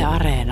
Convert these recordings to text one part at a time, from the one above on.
Areena.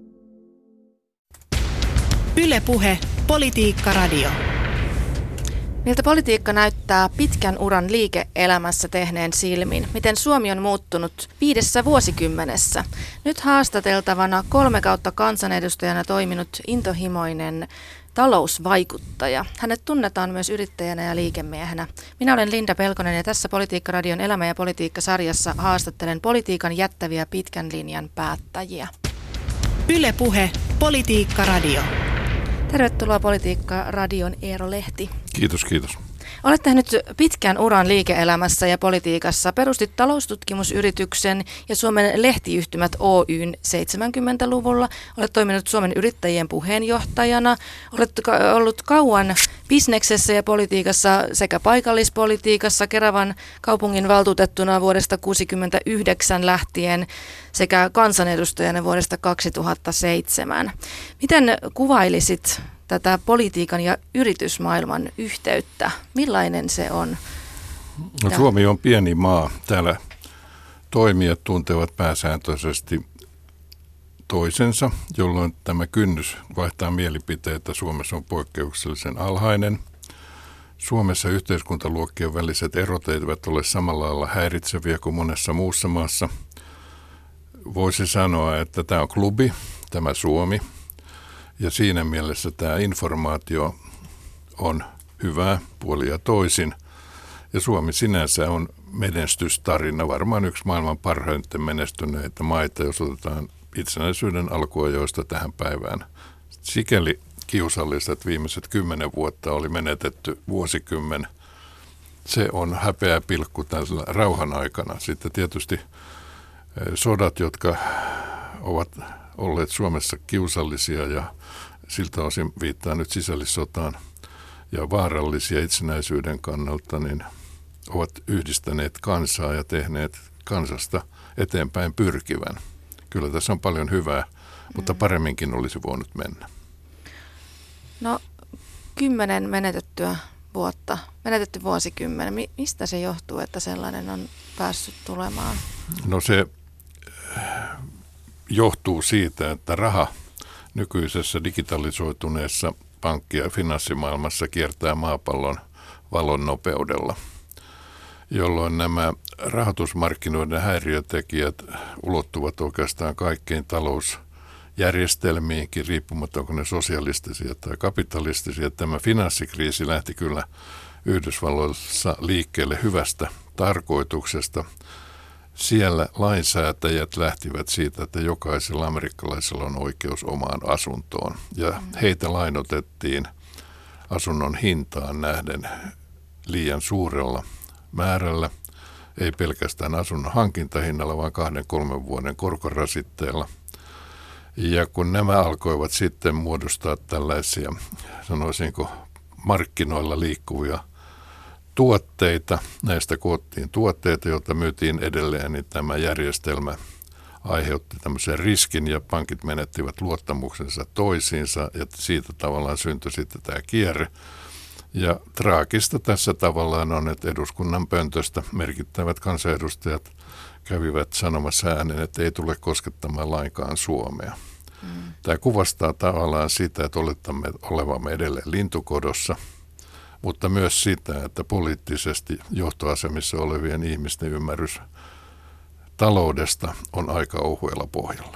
Yle Puhe, Politiikka Radio. Miltä politiikka näyttää pitkän uran liike-elämässä tehneen silmin? Miten Suomi on muuttunut 5 vuosikymmenessä? Nyt haastateltavana 3 kautta kansanedustajana toiminut intohimoinen talousvaikuttaja. Hänet tunnetaan myös yrittäjänä ja liikemiehenä. Minä olen Linda Pelkonen ja tässä Politiikka Radion Elämä ja politiikka-sarjassa haastattelen politiikan jättäviä pitkän linjan päättäjiä. Yle Puhe, Politiikka Radio. Tervetuloa Politiikka Radion Eero Lehti. Kiitos, kiitos. Olet tehnyt pitkän uran liike-elämässä ja politiikassa. Perustit taloustutkimusyrityksen ja Suomen lehtiyhtymät Oyn 70-luvulla. Olet toiminut Suomen yrittäjien puheenjohtajana. Olet ollut kauan bisneksessä ja politiikassa sekä paikallispolitiikassa Keravan kaupungin valtuutettuna vuodesta 1969 lähtien sekä kansanedustajana vuodesta 2007. Miten kuvailisit tätä politiikan ja yritysmaailman yhteyttä? Millainen se on? No, Suomi on pieni maa. Täällä toimijat tuntevat pääsääntöisesti toisensa, jolloin tämä kynnys vaihtaa mielipiteitä Suomessa on poikkeuksellisen alhainen. Suomessa yhteiskuntaluokkien väliset erot eivät ole samalla lailla häiritseviä kuin monessa muussa maassa. Voisi sanoa, että tämä on klubi, tämä Suomi. Ja siinä mielessä tämä informaatio on hyvää puoli ja toisin. Ja Suomi sinänsä on menestystarina, varmaan yksi maailman parhaiten menestyneitä maita, jos otetaan itsenäisyyden alkuajoista tähän päivään. Sikäli kiusallista, että viimeiset 10 vuotta oli menetetty vuosikymmen. Se on häpeä pilkku tällä rauhan aikana. Sitten tietysti sodat, jotka ovat olleet Suomessa kiusallisia ja siltä osin viittaa nyt sisällissotaan ja vaarallisia itsenäisyyden kannalta, niin ovat yhdistäneet kansaa ja tehneet kansasta eteenpäin pyrkivän. Kyllä tässä on paljon hyvää, mutta paremminkin olisi voinut mennä. No 10 menetetty vuosikymmen. Mistä se johtuu, että sellainen on päässyt tulemaan? No se johtuu siitä, että raha nykyisessä digitalisoituneessa pankki- ja finanssimaailmassa kiertää maapallon valon nopeudella, jolloin nämä rahoitusmarkkinoiden häiriötekijät ulottuvat oikeastaan kaikkein talousjärjestelmiinkin, riippumatta onko ne sosialistisia tai kapitalistisia. Tämä finanssikriisi lähti kyllä Yhdysvalloissa liikkeelle hyvästä tarkoituksesta. Siellä lainsäätäjät lähtivät siitä, että jokaisella amerikkalaisella on oikeus omaan asuntoon. Ja heitä lainotettiin asunnon hintaan nähden liian suurella määrällä. Ei pelkästään asunnon hankintahinnalla, vaan 2-3 vuoden korkorasitteella. Ja kun nämä alkoivat sitten muodostaa tällaisia, sanoisinko, markkinoilla liikkuvia tuotteita, näistä koottiin tuotteita, joita myytiin edelleen, niin tämä järjestelmä aiheutti tämmöisen riskin ja pankit menettivät luottamuksensa toisiinsa ja siitä tavallaan syntyi sitten tämä kierre. Ja traagista tässä tavallaan on, että eduskunnan pöntöstä merkittävät kansanedustajat kävivät sanomassa äänen, että ei tule koskettamaan lainkaan Suomea. Tämä kuvastaa tavallaan sitä, että oletamme olevamme edelleen lintukodossa, mutta myös sitä, että poliittisesti johtoasemissa olevien ihmisten ymmärrys taloudesta on aika ohuella pohjalla.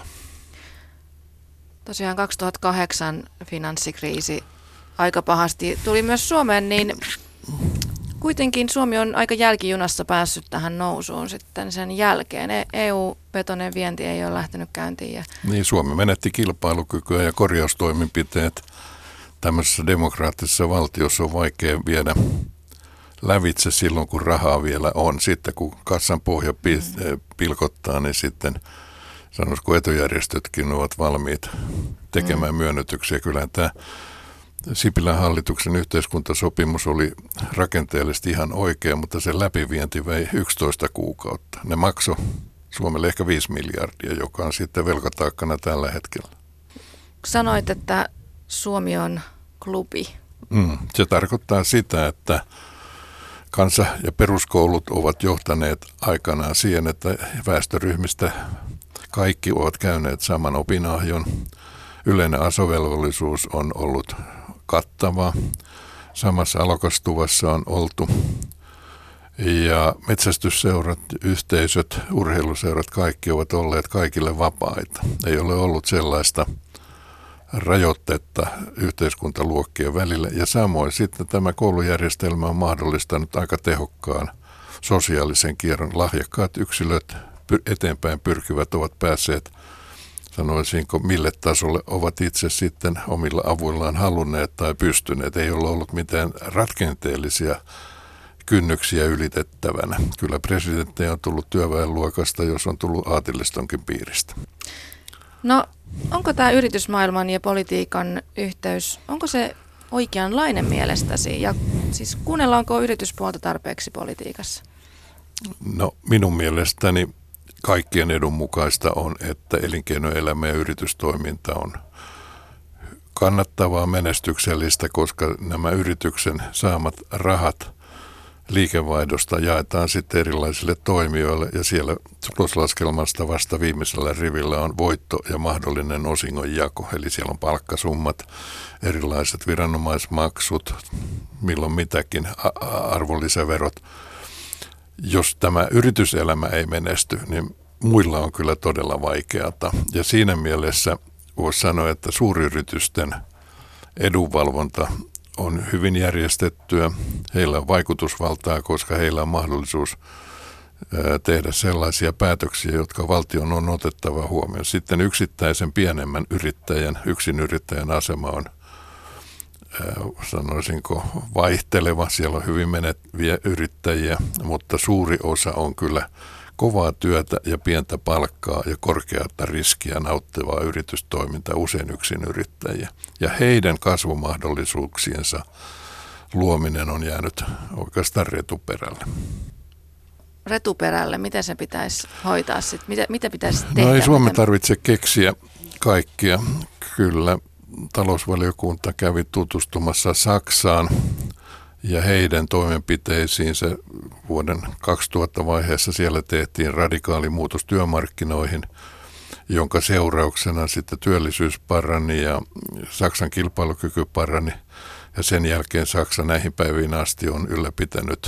Tosiaan 2008 finanssikriisi aika pahasti tuli myös Suomeen, niin kuitenkin Suomi on aika jälkijunassa päässyt tähän nousuun sitten sen jälkeen. EU-vetoinen vienti ei ole lähtenyt käyntiin. Niin, Suomi menetti kilpailukykyä ja korjaustoimenpiteet tämmöisessä demokraattisessa valtiossa on vaikea viedä lävitse silloin, kun rahaa vielä on. Sitten kun kassan pohja pilkottaa, niin sitten sanoisiko etujärjestötkin ovat valmiit tekemään myönnytyksiä. Kyllä tämä Sipilän hallituksen yhteiskuntasopimus oli rakenteellisesti ihan oikea, mutta sen läpivienti vei 11 kuukautta. Ne maksoi Suomelle ehkä 5 miljardia, joka on sitten velkataakkana tällä hetkellä. Sanoit, että Suomi on klubi. Se tarkoittaa sitä, että kansa- ja peruskoulut ovat johtaneet aikanaan siihen, että väestöryhmistä Kaikki ovat käyneet saman opinahjon. Yleinen asevelvollisuus on ollut kattava. Samassa alokastuvassa on oltu. Ja metsästysseurat, yhteisöt, urheiluseurat, kaikki ovat olleet kaikille vapaita. Ei ole ollut sellaista rajoitetta yhteiskuntaluokkien välillä. Ja samoin sitten tämä koulujärjestelmä on mahdollistanut aika tehokkaan sosiaalisen kierron. Lahjakkaat yksilöt, eteenpäin pyrkivät ovat päässeet, sanoisinko, mille tasolle ovat itse sitten omilla avuillaan halunneet tai pystyneet. Ei ole ollut mitään rakenteellisia kynnyksiä ylitettävänä. Kyllä presidenttejä on tullut työväenluokasta, jos on tullut aatelistonkin piiristä. No, onko tämä yritysmaailman ja politiikan yhteys, onko se oikeanlainen mielestäsi? Ja siis kuunnellaanko yrityspuolta tarpeeksi politiikassa? No, minun mielestäni kaikkien edun mukaista on, että elinkeinoelämä ja yritystoiminta on kannattavaa, menestyksellistä, koska nämä yrityksen saamat rahat liikevaihdosta jaetaan sitten erilaisille toimijoille ja siellä tuloslaskelmasta vasta viimeisellä rivillä on voitto ja mahdollinen osingonjako. Eli siellä on palkkasummat, erilaiset viranomaismaksut, milloin mitäkin arvonlisäverot. Jos tämä yrityselämä ei menesty, niin muilla on kyllä todella vaikeata. Ja siinä mielessä voisi sanoa, että suuryritysten edunvalvonta on hyvin järjestettyä. Heillä on vaikutusvaltaa, koska heillä on mahdollisuus tehdä sellaisia päätöksiä, jotka valtion on otettava huomioon. Sitten yksittäisen pienemmän yrittäjän, yksinyrittäjän asema on, sanoisinko, vaihteleva. Siellä on hyvin meneviä yrittäjiä, mutta suuri osa on kyllä kovaa työtä ja pientä palkkaa ja korkeata riskiä nauttivaa yritystoimintaa, usein yksinyrittäjiä. Ja heidän kasvumahdollisuuksiensa luominen on jäänyt oikeastaan retuperälle. Retuperälle, miten se pitäisi hoitaa sitten? Mitä pitäisi tehdä? No ei Suomi tarvitse keksiä kaikkia. Kyllä talousvaliokunta kävi tutustumassa Saksaan ja heidän toimenpiteisiinsä vuoden 2000 vaiheessa siellä tehtiin radikaali muutos työmarkkinoihin, jonka seurauksena sitten työllisyys parani ja Saksan kilpailukyky parani. Ja sen jälkeen Saksa näihin päiviin asti on ylläpitänyt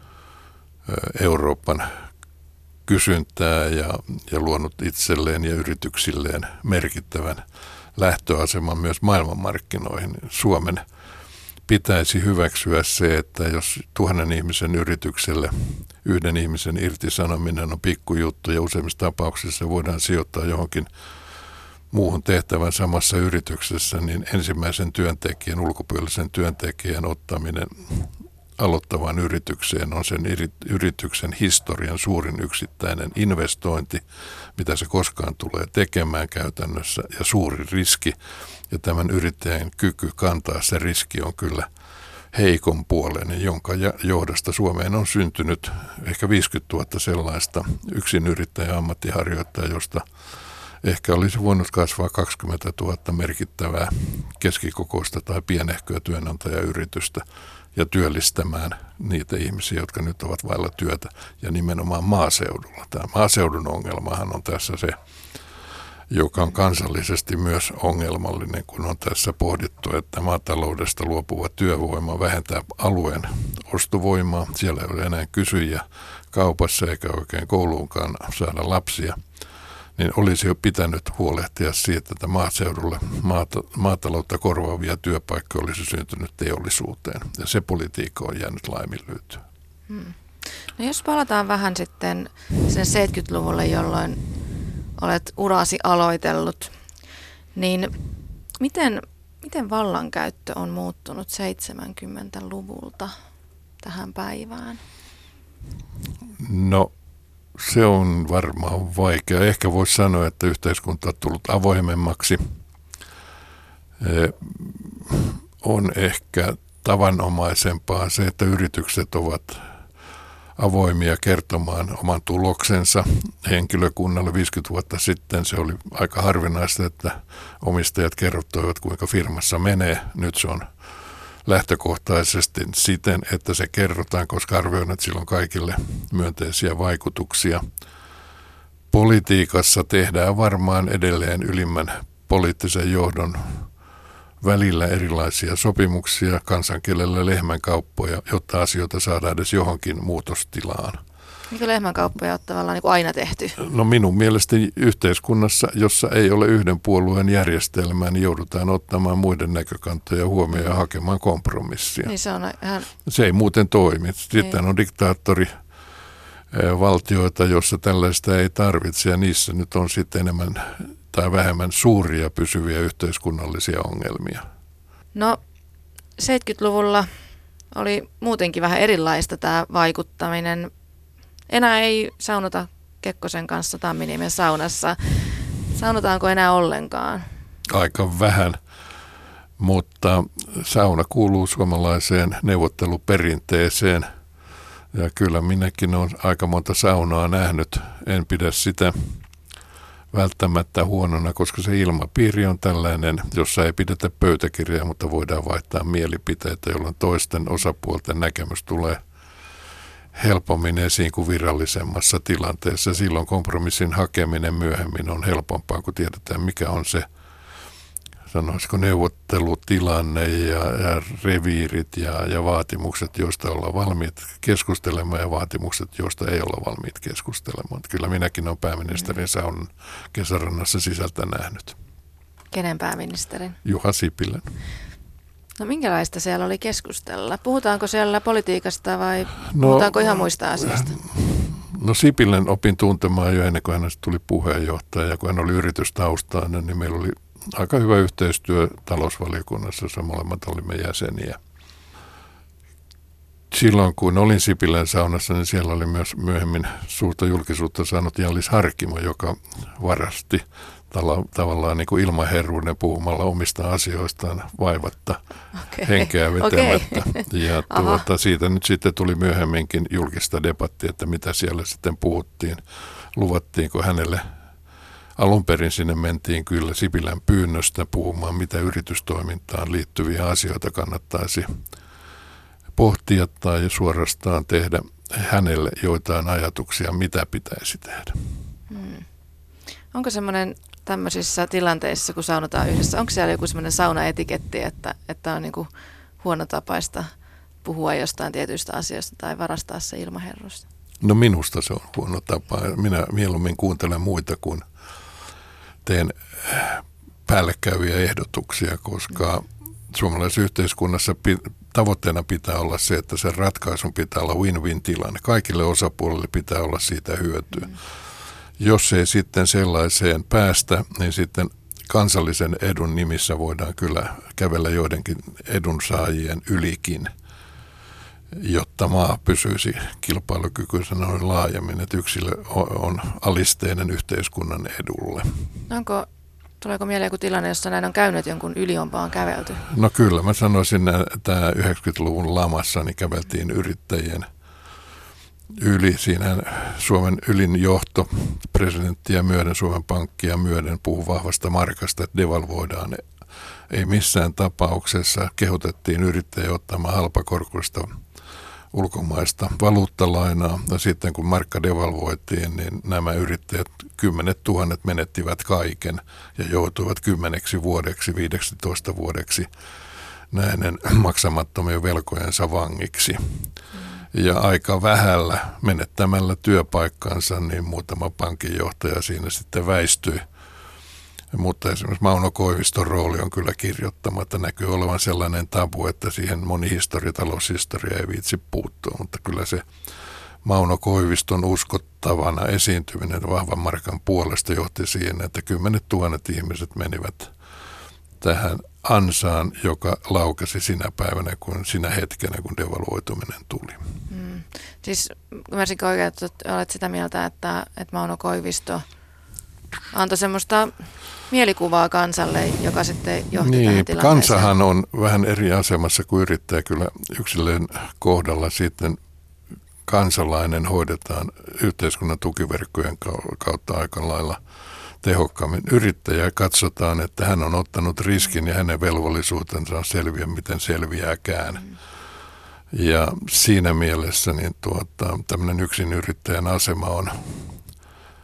Euroopan kysyntää ja luonut itselleen ja yrityksilleen merkittävän lähtöaseman myös maailmanmarkkinoihin. Suomen pitäisi hyväksyä se, että jos 1000 ihmisen yritykselle yhden ihmisen irtisanominen on pikkujuttu ja useimmissa tapauksissa voidaan sijoittaa johonkin muuhun tehtävän samassa yrityksessä, niin ensimmäisen työntekijän, ulkopuolisen työntekijän ottaminen aloittavaan yritykseen on sen yrityksen historian suurin yksittäinen investointi, mitä se koskaan tulee tekemään käytännössä, ja suuri riski. Ja tämän yrittäjän kyky kantaa se riski on kyllä heikon puoleinen, jonka johdosta Suomeen on syntynyt ehkä 50 000 sellaista yksinyrittäjä ammattiharjoittajaa, josta ehkä olisi voinut kasvaa 20 000 merkittävää keskikokoista tai pienehköä työnantajayritystä ja työllistämään niitä ihmisiä, jotka nyt ovat vailla työtä ja nimenomaan maaseudulla. Tämä maaseudun ongelmahan on tässä se, joka on kansallisesti myös ongelmallinen, kun on tässä pohdittu, että maataloudesta luopuva työvoima vähentää alueen ostovoimaa. Siellä ei ole enää kysyjiä kaupassa eikä oikein kouluunkaan saada lapsia. Niin olisi jo pitänyt huolehtia siitä, että maaseudulle maataloutta korvaavia työpaikkoja olisi syntynyt teollisuuteen. Ja se politiikka on jäänyt laiminlyötyä. No jos palataan vähän sitten sen 70-luvulle, jolloin olet urasi aloitellut, niin miten vallankäyttö on muuttunut 70-luvulta tähän päivään? No se on varmaan vaikea. Ehkä voisi sanoa, että yhteiskunta on tullut avoimemmaksi. On ehkä tavanomaisempaa se, että yritykset ovat avoimia kertomaan oman tuloksensa henkilökunnalle. 50 vuotta sitten se oli aika harvinaista, että omistajat kertoivat, kuinka firmassa menee. Nyt se on lähtökohtaisesti siten, että se kerrotaan, koska arvioin, että sillä on kaikille myönteisiä vaikutuksia. Politiikassa tehdään varmaan edelleen ylimmän poliittisen johdon välillä erilaisia sopimuksia, kansankielellä lehmänkauppoja, jotta asioita saadaan edes johonkin muutostilaan. Eikö lehmänkauppoja ole tavallaan niin kuin aina tehty? No minun mielestäni yhteiskunnassa, jossa ei ole yhden puolueen järjestelmää, niin joudutaan ottamaan muiden näkökantoja huomioon ja hakemaan kompromissia. Niin se on ihan... Se ei muuten toimi. Sitten on diktaattorivaltioita, joissa tällaista ei tarvitse ja niissä nyt on sitten enemmän tai vähemmän suuria pysyviä yhteiskunnallisia ongelmia. No 70-luvulla oli muutenkin vähän erilaista tämä vaikuttaminen. Enää ei saunota Kekkosen kanssa Tamminiemen saunassa. Saunotaanko enää ollenkaan? Aika vähän, mutta sauna kuuluu suomalaiseen neuvotteluperinteeseen. Ja kyllä minäkin olen aika monta saunaa nähnyt. En pidä sitä välttämättä huonona, koska se ilmapiiri on tällainen, jossa ei pidetä pöytäkirjaa, mutta voidaan vaihtaa mielipiteitä, jolloin toisten osapuolten näkemys tulee helpommin esiin kuin virallisemmassa tilanteessa. Silloin kompromissin hakeminen myöhemmin on helpompaa, kun tiedetään mikä on se, sanoisiko, neuvottelutilanne ja reviirit ja vaatimukset, joista ollaan valmiit keskustelemaan ja vaatimukset, joista ei olla valmiit keskustelemaan. Kyllä minäkin olen pääministerin saunan Kesärannassa sisältä nähnyt. Kenen pääministerin? Juha Sipilän. No minkälaista siellä oli keskustella? Puhutaanko siellä politiikasta vai puhutaanko ihan muista asioista? No Sipilän opin tuntemaan jo ennen kuin hän tuli puheenjohtaja ja kun hän oli yritystaustainen, niin meillä oli aika hyvä yhteistyö talousvaliokunnassa, jossa molemmat olimme jäseniä. Silloin kun olin Sipilän saunassa, niin siellä oli myös myöhemmin suurta julkisuutta saanut Jallis Harkimo, joka varasti tavallaan niin kuin ilmaherruuden puhumalla omista asioistaan vaivatta, henkeä vetämättä. Ja siitä nyt sitten tuli myöhemminkin julkista debattia, että mitä siellä sitten puhuttiin. Luvattiinko hänelle, alun perin sinne mentiin kyllä Sipilän pyynnöstä puhumaan, mitä yritystoimintaan liittyviä asioita kannattaisi pohtia tai suorastaan tehdä hänelle joitain ajatuksia, mitä pitäisi tehdä. Onko semmoinen tämmöisissä tilanteissa, kun saunotaan yhdessä, onko siellä joku semmoinen saunaetiketti, että on niin kuin huonotapaista puhua jostain tietyistä asioista tai varastaa se ilmaherrusta? No minusta se on huono tapa. Minä mieluummin kuuntelen muita kuin teen päällekkäyviä ehdotuksia, koska suomalaisessa yhteiskunnassa tavoitteena pitää olla se, että sen ratkaisun pitää olla win-win tilanne. Kaikille osapuolille pitää olla siitä hyötyä. Jos ei sitten sellaiseen päästä, niin sitten kansallisen edun nimissä voidaan kyllä kävellä joidenkin edunsaajien ylikin, jotta maa pysyisi kilpailukykyisenä laajemmin, että yksilö on alisteinen yhteiskunnan edulle. Tuleeko mieleen joku tilanne, jossa näin on käynyt, jonkun yli on vaan kävelty? No kyllä, mä sanoisin, että 90-luvun lamassa niin käveltiin yrittäjien yli. Siinä Suomen ylin johto, presidenttiä myöden, Suomen Pankkia myöden puhui vahvasta markasta, että devalvoidaan. Ei missään tapauksessa kehotettiin yrittäjiä ottamaan halpakorkoista ulkomaista valuuttalainaa. Ja sitten kun markka devalvoitiin, niin nämä yrittäjät 10 000 menettivät kaiken ja joutuivat 10 vuodeksi, 15 vuodeksi näiden maksamattomien velkojensa vangiksi. Ja aika vähällä menettämällä työpaikkansa, niin muutama pankinjohtaja siinä sitten väistyi. Mutta esimerkiksi Mauno Koiviston rooli on kyllä kirjoittamatta. Näkyy olevan sellainen tabu, että siihen moni taloushistoria ei viitsi puuttua. Mutta kyllä se Mauno Koiviston uskottavana esiintyminen vahvan markan puolesta johti siihen, että 10 000 ihmiset menivät tähän ansaan, joka laukesi sinä hetkenä, kun devalvoituminen tuli. Siis ymmärsinkö oikein, että olet sitä mieltä, että Mauno Koivisto antoi semmoista mielikuvaa kansalle, joka sitten johti tähän tilanteeseen? Kansahan on vähän eri asemassa kuin yrittäjä. Kyllä yksilön kohdalla sitten kansalainen hoidetaan yhteiskunnan tukiverkkojen kautta aika lailla tehokkaammin. Yrittäjä katsotaan, että hän on ottanut riskin ja hänen velvollisuutensa on selviä, miten selviääkään. Ja siinä mielessä niin tämmöinen yksinyrittäjän asema on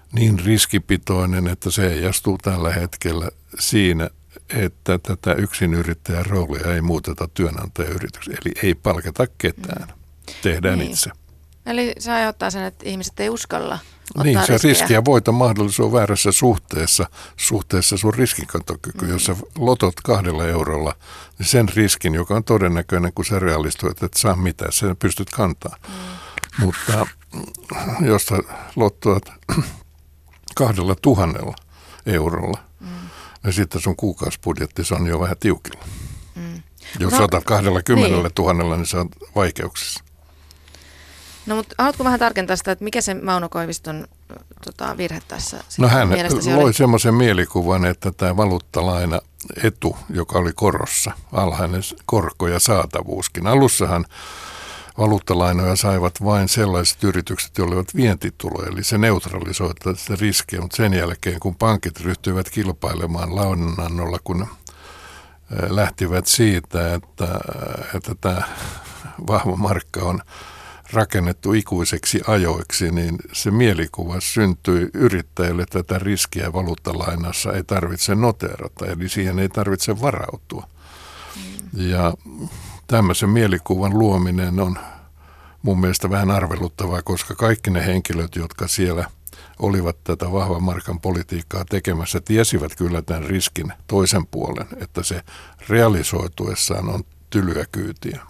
niin riskipitoinen, että se heijastuu tällä hetkellä siinä, että tätä yksinyrittäjän roolia ei muuteta työnantajayritykseen. Eli ei palkata ketään. Tehdään itse. Eli se aiheuttaa sen, että ihmiset ei uskalla ottaa niin, se riskejä. riski ja voiton mahdollisuus on väärässä suhteessa sun riskinkantokyky. Jos sä lotot 2 eurolla, niin sen riskin, joka on todennäköinen, kun se realistuu, että et saa mitään, sen pystyt kantamaan. Mutta jos sä lottoat 2 000 eurolla, niin sitten sun kuukausibudjetti on jo vähän tiukilla. Jos otat 20 000, niin sä oot vaikeuksissa. No mutta haluatko vähän tarkentaa sitä, että mikä se Mauno Koiviston virhe tässä No hän loi oli? semmoisen mielikuvan, että tämä valuuttalaina etu, joka oli korossa, alhainen korko ja saatavuuskin. Alussahan valuuttalainoja saivat vain sellaiset yritykset, joilla olivat vientituloja, eli se neutralisoi sitä riskiä, mutta sen jälkeen, kun pankit ryhtyivät kilpailemaan lainanannolla, kun lähtivät siitä, että tämä vahva markka on rakennettu ikuiseksi ajoiksi, niin se mielikuva syntyi yrittäjille, että tätä riskiä valuuttalainassa ei tarvitse noteerata, eli siihen ei tarvitse varautua. Ja tämmöisen mielikuvan luominen on mun mielestä vähän arveluttavaa, koska kaikki ne henkilöt, jotka siellä olivat tätä vahvan markan politiikkaa tekemässä, tiesivät kyllä tämän riskin toisen puolen, että se realisoituessaan on tylyä kyytiä.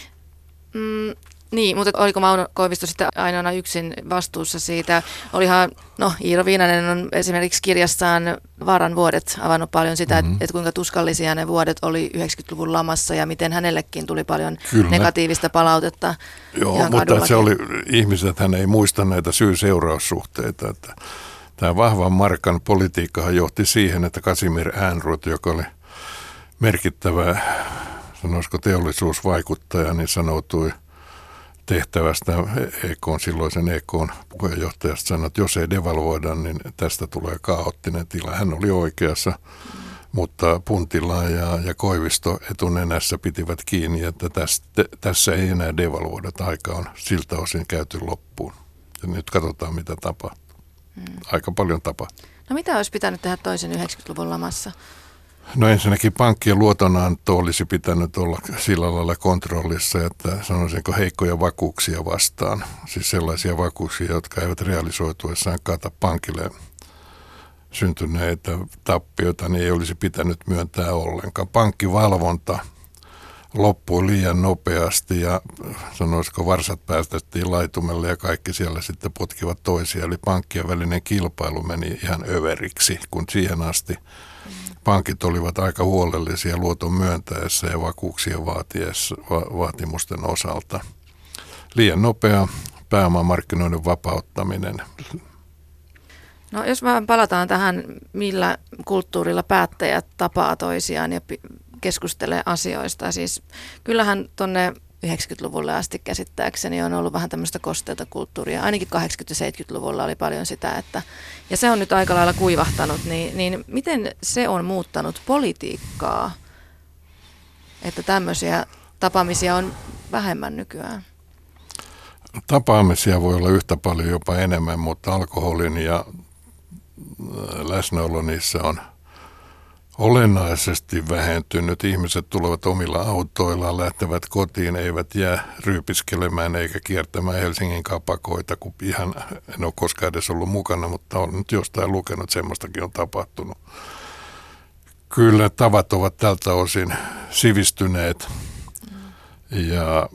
Niin, mutta oliko Mauno Koivisto sitten ainoana yksin vastuussa siitä? Olihan, Iiro Viinanen on esimerkiksi kirjassaan Vaaran vuodet avannut paljon sitä, että kuinka tuskallisia ne vuodet oli 90-luvun lamassa ja miten hänellekin tuli paljon negatiivista palautetta. Joo, mutta se oli, ihmisethän ei muista näitä syy-seuraussuhteita. Että tämä vahvan markan politiikkahan johti siihen, että Casimir Ehrnrooth, joka oli merkittävä, sanoisiko teollisuusvaikuttaja, niin sanoutui tehtävästä silloisen EK:n puheenjohtajasta sanoi, että jos ei devalvoida, niin tästä tulee kaoottinen tila. Hän oli oikeassa, mutta Puntila ja Koivisto etunenässä pitivät kiinni, että tässä ei enää devalvoida. Aika on siltä osin käyty loppuun. Ja nyt katsotaan, mitä tapahtuu. Aika paljon tapahtuu. No mitä olisi pitänyt tehdä toisen 90-luvun lamassa? No ensinnäkin pankkien luotonanto olisi pitänyt olla sillä lailla kontrollissa, että sanoisinko heikkoja vakuuksia vastaan. Siis sellaisia vakuuksia, jotka eivät realisoituessaan kata pankille syntyneitä tappioita, niin ei olisi pitänyt myöntää ollenkaan. Pankkivalvonta loppui liian nopeasti ja sanoisiko varsat päästettiin laitumelle ja kaikki siellä sitten potkivat toisia. Eli pankkien välinen kilpailu meni ihan överiksi, kun siihen asti pankit olivat aika huolellisia luoton myöntäessä ja vakuuksien vaatimusten osalta. Liian nopea pääomamarkkinoiden vapauttaminen. No jos vähän palataan tähän, millä kulttuurilla päättäjät tapaa toisiaan ja keskustelee asioista. Siis kyllähän tuonne 90-luvulle asti käsittääkseni on ollut vähän tämmöistä kosteata kulttuuria. Ainakin 80- ja 70-luvulla oli paljon sitä, ja se on nyt aika lailla kuivahtanut. Niin miten se on muuttanut politiikkaa, että tämmöisiä tapaamisia on vähemmän nykyään? Tapaamisia voi olla yhtä paljon, jopa enemmän, mutta alkoholin ja läsnäolo niissä on olennaisesti vähentynyt. Ihmiset tulevat omilla autoillaan, lähtevät kotiin, eivät jää ryypiskelemään eikä kiertämään Helsingin kapakoita, kun en ole koskaan edes ollut mukana, mutta olen nyt jostain lukenut, että semmoistakin on tapahtunut. Kyllä tavat ovat tältä osin sivistyneet ja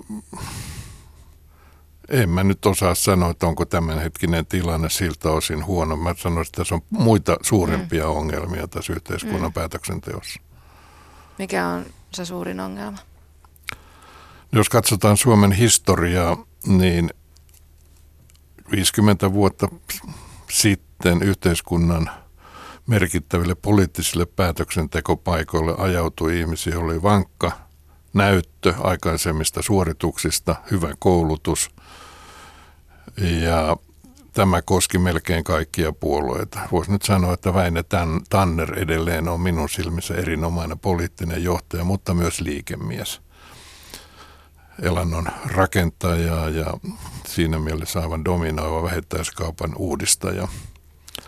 en mä nyt osaa sanoa, että onko tämänhetkinen tilanne siltä osin huono. Mä sanoisin, että tässä on muita suurempia ongelmia tässä yhteiskunnan päätöksenteossa. Mikä on se suurin ongelma? Jos katsotaan Suomen historiaa, niin 50 vuotta sitten yhteiskunnan merkittäville poliittisille päätöksentekopaikoille ajautui ihmisiä, joilla oli vankka näyttö aikaisemmista suorituksista, hyvä koulutus ja tämä koski melkein kaikkia puolueita. Voisi nyt sanoa, että Väinö Tanner edelleen on minun silmissä erinomainen poliittinen johtaja, mutta myös liikemies. Elannon rakentaja ja siinä mielessä aivan dominoiva vähittäiskaupan uudistaja.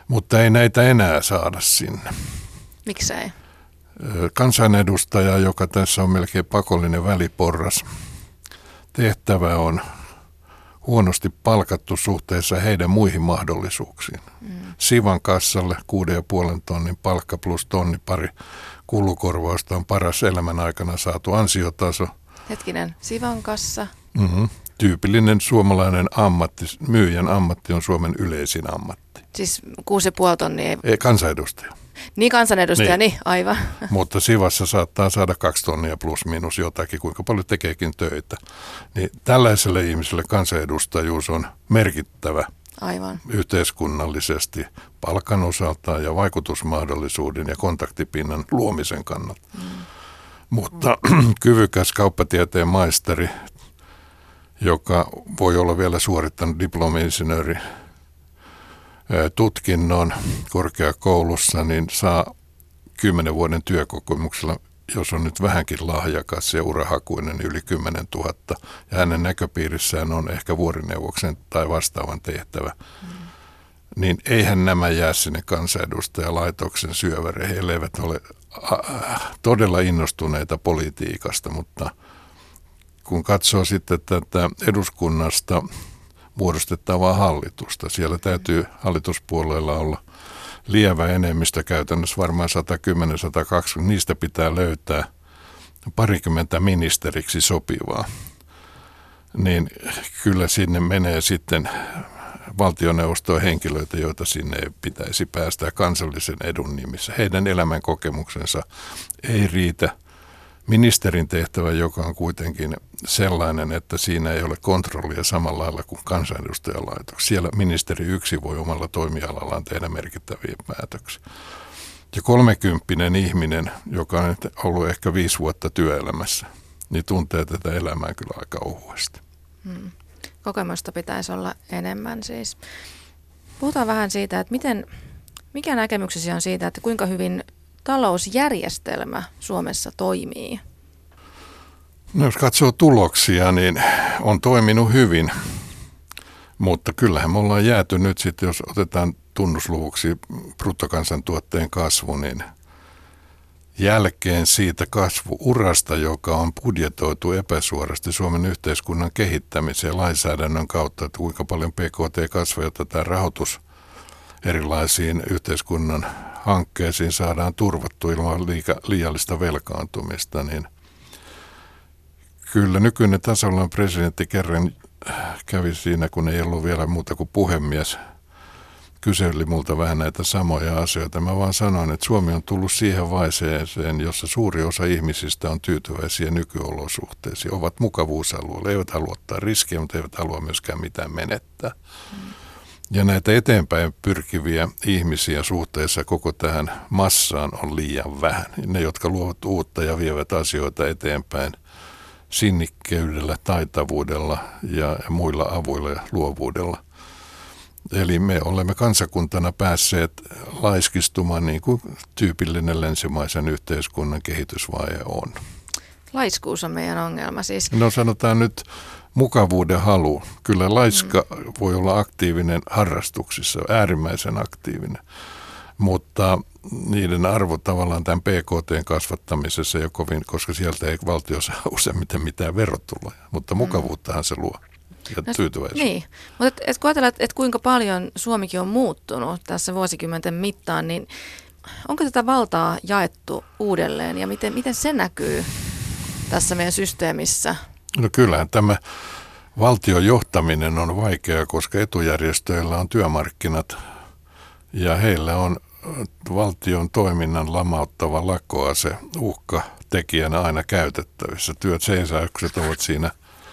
Mutta ei näitä enää saada sinne. Miksei? Kansanedustaja, joka tässä on melkein pakollinen väliporras, tehtävä on huonosti palkattu suhteessa heidän muihin mahdollisuuksiin. Sivan kassalle 6,5 tonnin palkka plus tonni pari kulukorvausta on paras elämän aikana saatu ansiotaso. Hetkinen, Sivan kassa. Tyypillinen suomalainen ammatti, myyjän ammatti on Suomen yleisin ammatti. Siis 6,5 tonnia. Ei, kansanedustaja. Niin kansanedustaja, niin aivan. Mutta Sivassa saattaa saada 2 tonnia plus miinus jotakin, kuinka paljon tekeekin töitä. Niin tällaiselle ihmiselle kansanedustajuus on merkittävä Aivan. Yhteiskunnallisesti palkan osalta ja vaikutusmahdollisuuden ja kontaktipinnan luomisen kannalta. Mutta kyvykäs kauppatieteen maisteri, joka voi olla vielä suorittanut diplomi-insinööri tutkinnon korkeakoulussa, niin saa 10 vuoden työkokemuksella, jos on nyt vähänkin lahjakas ja urahakuinen, yli 10 000. Ja hänen näköpiirissään on ehkä vuorineuvoksen tai vastaavan tehtävä. Niin eihän nämä jää sinne kansanedustajalaitoksen syöväreihin. He eivät ole todella innostuneita politiikasta, mutta kun katsoo sitten tätä eduskunnasta muodostettavaa hallitusta, siellä täytyy hallituspuolueilla olla lievä enemmistö, käytännössä varmaan 110-120, niistä pitää löytää parikymmentä ministeriksi sopivaa. Niin kyllä sinne menee sitten valtioneuvostoon henkilöitä, joita sinne pitäisi päästää kansallisen edun nimissä. Heidän elämän kokemuksensa ei riitä. Ministerin tehtävä, joka on kuitenkin sellainen, että siinä ei ole kontrollia samalla lailla kuin kansanedustajalaitoksessa. Siellä ministeri yksin voi omalla toimialallaan tehdä merkittäviä päätöksiä. Ja 30 ihminen, joka on ollut ehkä 5 vuotta työelämässä, niin tuntee tätä elämää kyllä aika ohuesti. Kokemusta pitäisi olla enemmän siis. Puhutaan vähän siitä, että mikä näkemyksesi on siitä, että kuinka hyvin talousjärjestelmä Suomessa toimii? No jos katsoo tuloksia, niin on toiminut hyvin, mutta kyllähän me ollaan jääty nyt sitten, jos otetaan tunnusluvuksi bruttokansantuotteen kasvu, niin jälkeen siitä kasvuurasta, joka on budjetoitu epäsuorasti Suomen yhteiskunnan kehittämiseen lainsäädännön kautta, että kuinka paljon PKT kasvaa, jotta tämä rahoitus erilaisiin yhteiskunnan hankkeisiin saadaan turvattu ilman liiallista velkaantumista, niin kyllä nykyinen tasavallan presidentti kerran kävi siinä, kun ei ollut vielä muuta kuin puhemies, kyseli multa vähän näitä samoja asioita. Mä vaan sanoin, että Suomi on tullut siihen vaiheeseen, jossa suuri osa ihmisistä on tyytyväisiä nykyolosuhteisiin, ovat mukavuusalueella, eivät halua ottaa riskejä, mutta eivät halua myöskään mitään menettää. Ja näitä eteenpäin pyrkiviä ihmisiä suhteessa koko tähän massaan on liian vähän. Ne, jotka luovat uutta ja vievät asioita eteenpäin sinnikkeydellä, taitavuudella ja muilla avuilla ja luovuudella. Eli me olemme kansakuntana päässeet laiskistumaan niin kuin tyypillinen länsimaisen yhteiskunnan kehitysvaihe on. Laiskuus on meidän ongelma siis. No sanotaan nyt mukavuuden halu. Kyllä laiska voi olla aktiivinen harrastuksissa, äärimmäisen aktiivinen, mutta niiden arvo tavallaan tämän PKT:n kasvattamisessa ei ole kovin, koska sieltä ei valtio saa useimmiten mitään verotuloja, mutta mukavuuttahan se luo. Ja tyytyväisiä. Niin, mutta kun ajatellaan, että kuinka paljon Suomikin on muuttunut tässä vuosikymmenten mittaan, niin onko tätä valtaa jaettu uudelleen ja miten se näkyy tässä meidän systeemissä? No kyllähän tämä valtion johtaminen on vaikeaa, koska etujärjestöillä on työmarkkinat ja heillä on valtion toiminnan lamauttava lakkoase uhkatekijänä aina käytettävissä. Työt seisaukset ovat siinä.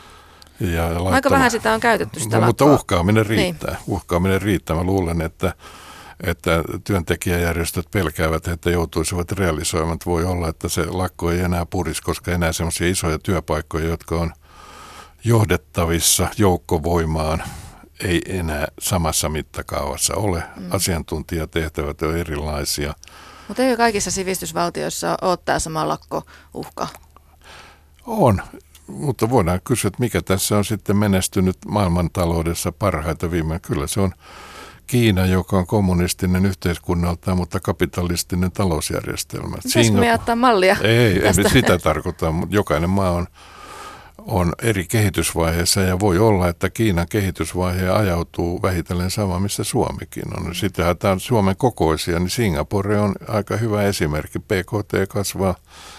Aika vähän sitä on käytetty sitä lakkoa. Mutta uhkaaminen riittää. Niin. Uhkaaminen riittää. Mä luulen, että työntekijäjärjestöt pelkäävät, että joutuisivat realisoimaan. Voi olla, että se lakko ei enää purisi, koska enää semmoisia isoja työpaikkoja, jotka on johdettavissa joukkovoimaan, ei enää samassa mittakaavassa ole. Asiantuntijatehtävät on erilaisia. Mutta eikö kaikissa sivistysvaltioissa ole tämä sama lakkouhka? On. Mutta voidaan kysyä, että mikä tässä on sitten menestynyt maailmantaloudessa parhaita viime. Kyllä se on Kiina, joka on kommunistinen yhteiskunnaltaan, mutta kapitalistinen talousjärjestelmä. Pitäisikö me ottaa mallia? Ei sitä tarkoita, mutta jokainen maa on eri kehitysvaiheessa ja voi olla, että Kiinan kehitysvaihe ajautuu vähitellen sama, missä Suomikin on. Sitten tämä on Suomen kokoisia, niin Singapore on aika hyvä esimerkki. PKT kasvaa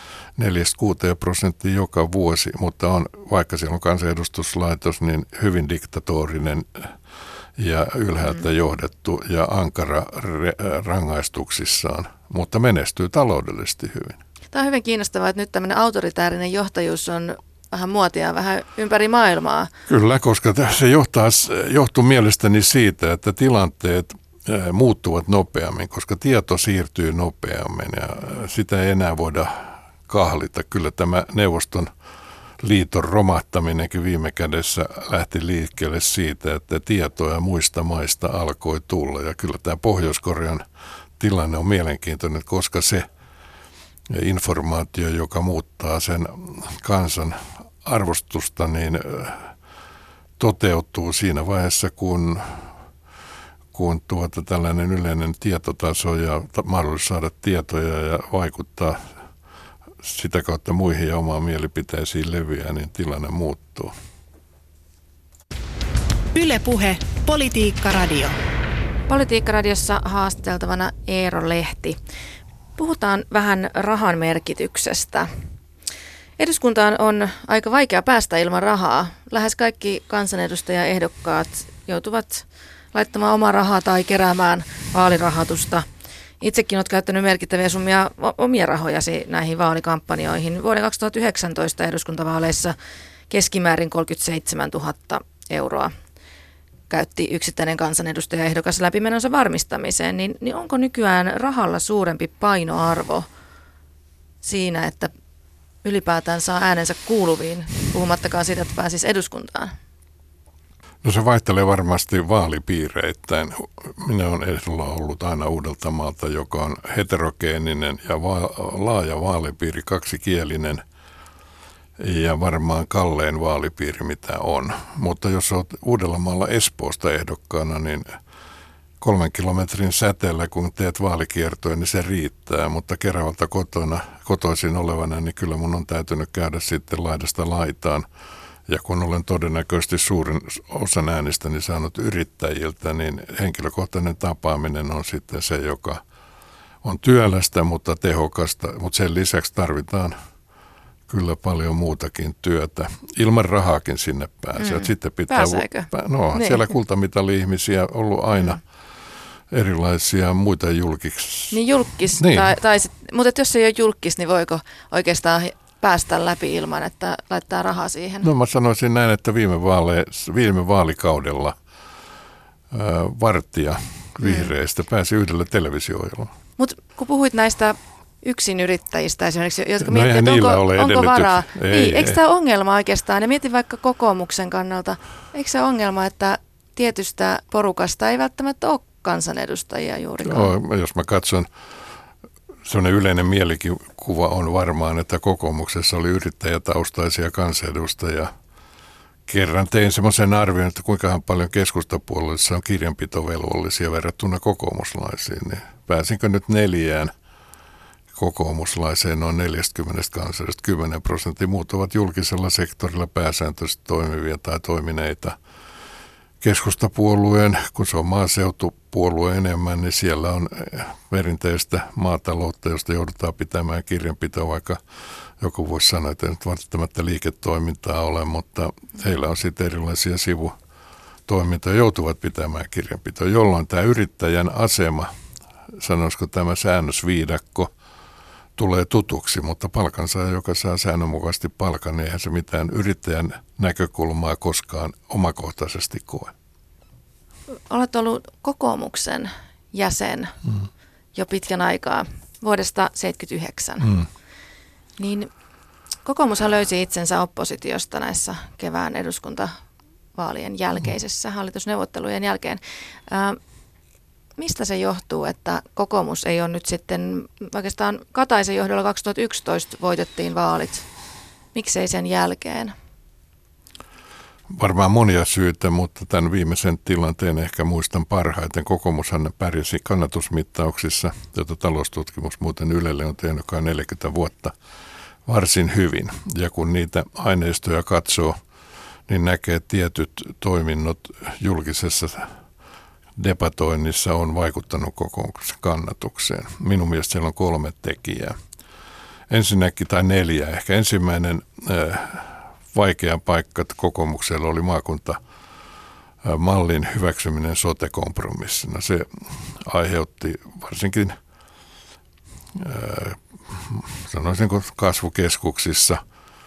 4-6% joka vuosi, mutta vaikka siellä on kansanedustuslaitos, niin hyvin diktatorinen ja ylhäältä johdettu ja ankara rangaistuksissaan, mutta menestyy taloudellisesti hyvin. Tämä on hyvin kiinnostavaa, että nyt tämmöinen autoritäärinen johtajuus on vähän muotia vähän ympäri maailmaa. Kyllä, koska se johtuu mielestäni siitä, että tilanteet muuttuvat nopeammin, koska tieto siirtyy nopeammin ja sitä ei enää voida kahlita. Kyllä tämä Neuvostoliiton romahtaminenkin viime kädessä lähti liikkeelle siitä, että tietoja muista maista alkoi tulla. Ja kyllä tämä Pohjois-Korean tilanne on mielenkiintoinen, koska se informaatio, joka muuttaa sen kansan arvostusta, niin toteutuu siinä vaiheessa, kun tällainen yleinen tietotaso ja mahdollisuus saada tietoja ja vaikuttaa sitä kautta muihin ja omaan mielipiteisiin leviää, niin tilanne muuttuu. Yle Puhe, Politiikka Radio. Politiikka-radiossa haastateltavana Eero Lehti. Puhutaan vähän rahan merkityksestä. Eduskuntaan on aika vaikea päästä ilman rahaa. Lähes kaikki kansanedustajaehdokkaat joutuvat laittamaan omaa rahaa tai keräämään vaalirahoitusta. Itsekin olet käyttänyt merkittäviä summia omia rahojasi näihin vaalikampanjoihin. Vuoden 2019 eduskuntavaaleissa keskimäärin 37 000 euroa käytti yksittäinen kansanedustajaehdokas läpimenonsa varmistamiseen. Niin onko nykyään rahalla suurempi painoarvo siinä, että ylipäätään saa äänensä kuuluviin, puhumattakaan siitä, että pääsisi eduskuntaan? No se vaihtelee varmasti vaalipiireittäin. Minä olen ehdolla ollut aina Uudeltamaalta, joka on heterogeeninen ja laaja vaalipiiri, kaksikielinen ja varmaan kallein vaalipiiri mitä on. Mutta jos olet Uudellamaalla Espoosta ehdokkaana, niin 3 kilometrin säteellä, kun teet vaalikiertoja, niin se riittää. Mutta Keravalta kotoisin olevana, niin kyllä mun on täytynyt käydä sitten laidasta laitaan. Ja kun olen todennäköisesti suurin osan äänestäni saanut yrittäjiltä, niin henkilökohtainen tapaaminen on sitten se, joka on työlästä, mutta tehokasta. Mutta sen lisäksi tarvitaan kyllä paljon muutakin työtä. Ilman rahaakin sinne pääsee. Sitten pitää, pääseekö? Niin. Siellä kultamitali-ihmisiä ollut aina erilaisia muita julkiksi. Niin julkis, niin. Mutta jos ei ole julkis, niin voiko oikeastaan päästä läpi ilman, että laittaa rahaa siihen? No mä sanoisin näin, että viime vaalikaudella Vartija Vihreistä pääsi yhdellä televisio-ohjelmalla. Mutta kun puhuit näistä yksinyrittäjistä esimerkiksi, jotka miettivät, että onko varaa. Eikö tämä ole ongelma oikeastaan? Ja mietin vaikka kokoomuksen kannalta, eikö se ongelma, että tietystä porukasta ei välttämättä ole kansanedustajia juurikaan? No, jos mä katson, sellainen yleinen mielikuva on varmaan, että kokoomuksessa oli yrittäjätaustaisia kansanedustajia. Kerran tein semmoisen arvion, että kuinkahan paljon keskustapuolueessa on kirjanpitovelvollisia verrattuna kokoomuslaisiin. Niin pääsinkö nyt 4 kokoomuslaiseen noin 40 kansanedustajasta 10%. Muut ovat julkisella sektorilla pääsääntöisesti toimivia tai toimineita. Keskustapuolueen, kun se on maaseutupuolue enemmän, niin siellä on perinteistä maataloutta, josta joudutaan pitämään kirjanpitoa, vaikka joku voisi sanoa, että ei nyt välttämättä liiketoimintaa ole, mutta heillä on sitten erilaisia sivutoimintoja, joutuvat pitämään kirjanpitoa, jolloin tämä yrittäjän asema, sanoisiko tämä säännösviidakko, tulee tutuksi, mutta palkansaaja, joka saa säännönmukaisesti palkan, niin eihän se mitään yrittäjän näkökulmaa koskaan omakohtaisesti koe. Olet ollut kokoomuksen jäsen jo pitkän aikaa, vuodesta 1979. Niin kokoomushan löysi itsensä oppositiosta näissä kevään eduskuntavaalien jälkeisessä hallitusneuvottelujen jälkeen. Mistä se johtuu, että kokoomus ei ole nyt sitten, oikeastaan Kataisen johdolla 2011 voitettiin vaalit, miksei sen jälkeen? Varmaan monia syitä, mutta tämän viimeisen tilanteen ehkä muistan parhaiten. Kokoomushan pärjäsi kannatusmittauksissa, jota Taloustutkimus muuten Ylelle on tehnyt 40 vuotta varsin hyvin. Ja kun niitä aineistoja katsoo, niin näkee, että tietyt toiminnot julkisessa debatoinnissa on vaikuttanut kokoomuksen kannatukseen. Minun mielestä siellä on 3 tekijää. Ensinnäkin, tai 4 ehkä. Ensimmäinen vaikea paikka kokoomuksella oli maakuntamallin hyväksyminen sote-kompromissina. Se aiheutti varsinkin sanoisin kasvukeskuksissa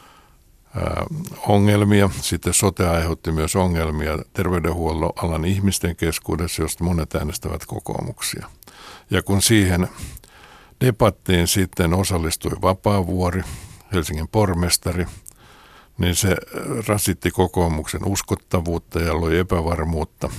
ongelmia. Sitten sote aiheutti myös ongelmia terveydenhuollon alan ihmisten keskuudessa, josta monet äänestävät kokoomuksia. Ja kun siihen debattiin sitten osallistui Vapaavuori, Helsingin pormestari, niin se rasitti kokoomuksen uskottavuutta ja loi epävarmuutta.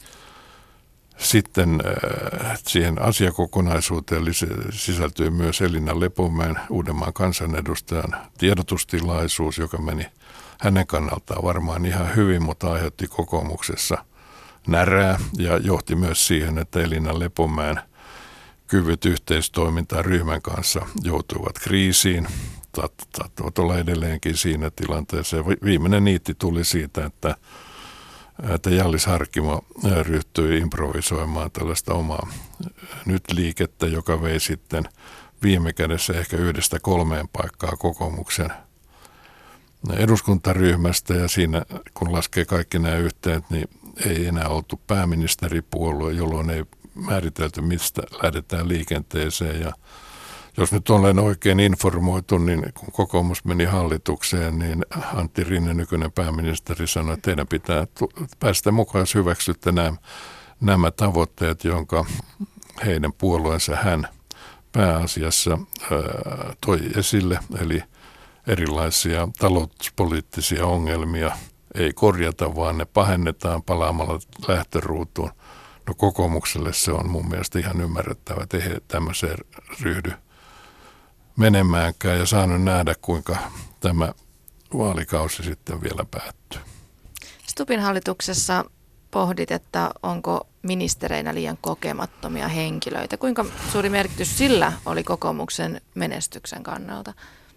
Sitten siihen asiakokonaisuuteen sisältyi myös Elina Lepomäen, Uudenmaan kansanedustajan tiedotustilaisuus, joka meni hänen kannaltaan varmaan ihan hyvin, mutta aiheutti kokoomuksessa närää ja johti myös siihen, että Elina Lepomäen kyvyt yhteistoimintaan ryhmän kanssa joutuivat kriisiin. Saattavat olla edelleenkin siinä tilanteessa. Ja viimeinen niitti tuli siitä, että Hjallis Harkimo ryhtyi improvisoimaan tällaista omaa nyt-liikettä, joka vei sitten viime kädessä ehkä 1-3 paikkaa kokoomuksen eduskuntaryhmästä. Ja siinä, kun laskee kaikki nämä yhteen, niin ei enää oltu pääministeripuolue, jolloin ei määritelty, mistä lähdetään liikenteeseen. Ja jos nyt olen oikein informoitu, niin kun kokoomus meni hallitukseen, niin Antti Rinne, nykyinen pääministeri, sanoi, että teidän pitää päästä mukaan, jos hyväksytte nämä tavoitteet, jonka heidän puolueensa hän pääasiassa toi esille, eli erilaisia talouspoliittisia ongelmia ei korjata, vaan ne pahennetaan palaamalla lähtöruutuun. No kokoomukselle se on mun mielestä ihan ymmärrettävä, että ei tämmöiseen ryhdy menemäänkään, ja saanut nähdä, kuinka tämä vaalikausi sitten vielä päättyy. Stubbin hallituksessa pohdit, että onko ministereinä liian kokemattomia henkilöitä. Kuinka suuri merkitys sillä oli kokoomuksen menestyksen kannalta?